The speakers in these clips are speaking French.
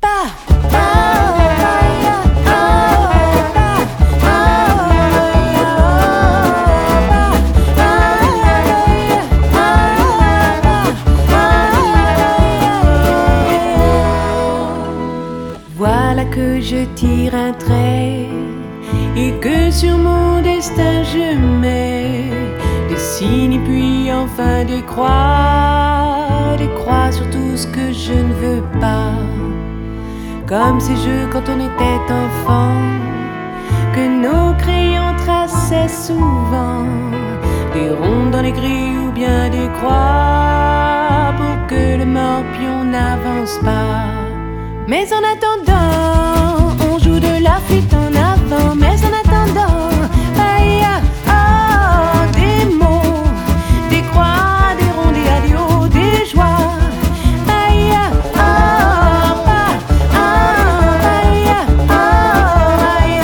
Voilà que je tire un trait et que sur mon destin je mets des signes et puis enfin des croix sur tout ce que je ne veux pas. Comme ces jeux quand on était enfant, que nos crayons traçaient souvent des ronds dans les grilles ou bien des croix pour que le morpion n'avance pas. Mais en attendant, on joue de la fuite en avant. Mais en attendant, aïe, oh, des mots, des croix, des ronds, des adios, des joies. Aïe, oh, aïe, oh, aïe,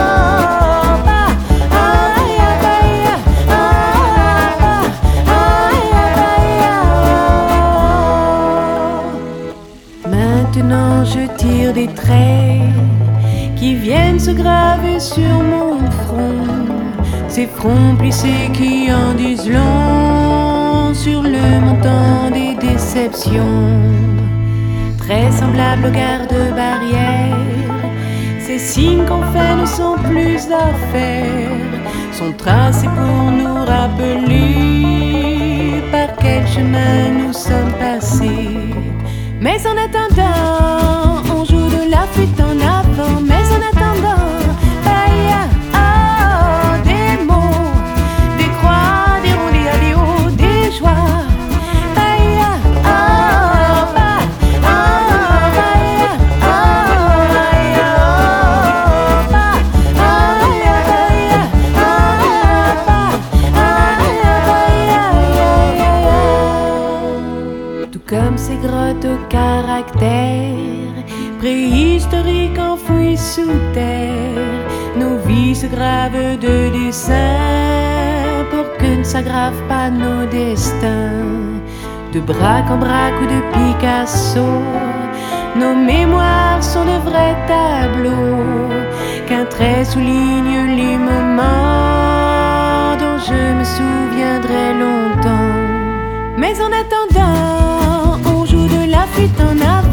Maintenant je tire des traits qui viennent se graver sur mon front, ces fronts plissés qui en disent long sur le montant des déceptions. Très semblables aux garde-barrières, ces signes qu'on fait ne sont plus à faire, sont tracés pour nous rappeler par quel chemin nous sommes passés. Mais en attendant, on joue de la fuite en avant. Mais en attendant, aïe, oh, des mots, des croix, des ronds, des adios, des joies. Aïe, oh, aïe, oh, aïe, tout comme ces grottes au caractère préhistorique enfouis sous terre, nos vies se gravent de dessins pour que ne s'aggravent pas nos destins. De braque en braque ou de Picasso, nos mémoires sont de vrais tableaux qu'un trait souligne les moments dont je me souviendrai longtemps. Mais en attendant, on joue de la fuite en avant.